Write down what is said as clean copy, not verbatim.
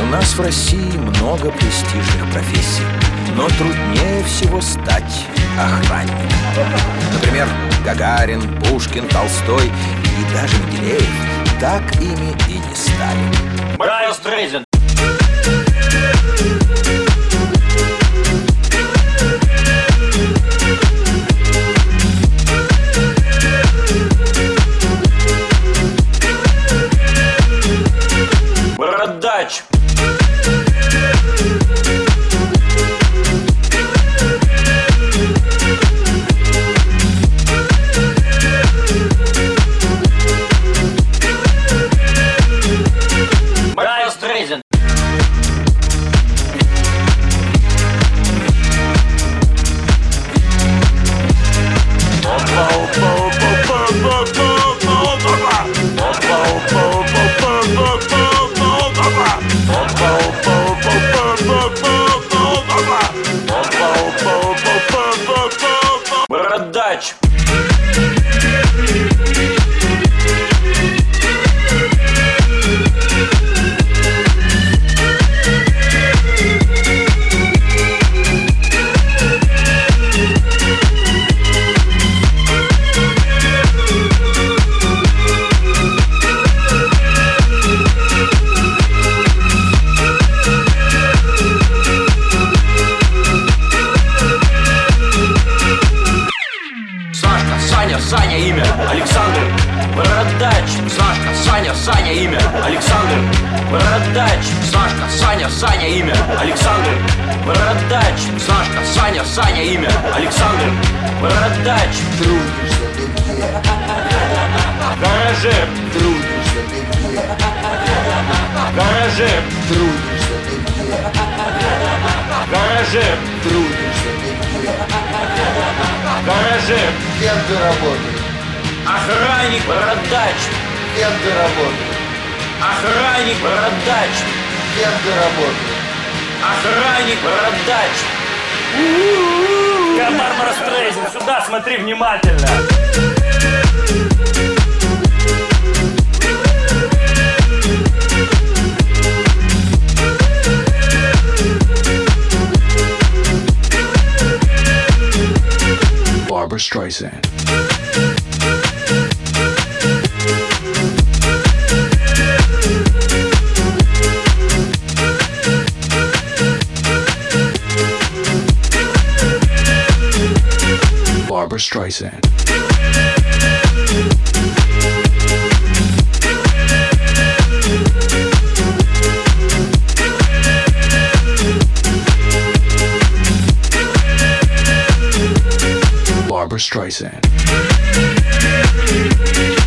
нас в России много престижных профессий, но труднее всего стать охранником. Например, Гагарин, Пушкин, Толстой и даже Менделеев так ими и не стали. Брайан Стрейзен. Бородач. Брайан Стрейзен. Бородач. Саня, имя Александр. Бородач. Сашка, Саня, имя Александр. Бородач. Сашка, Саня, имя Александр. Бородач. Сашка, Саня, имя Александр. Бородач. Трудишься ты где? Гараже. Трудишься ты где? Гараже. Трудишься ты где? Гараже. Трудишься ты где? Гараже. Кем ты работаешь? Охранник. Бородач. Кем ты работаешь? Охранник. Бородач. Кем ты работаешь? Охранник. Бородач. Я Барбара Стрейзен, сюда смотри внимательно. Barbra Streisand. Barbra Streisand. Barbra Streisand.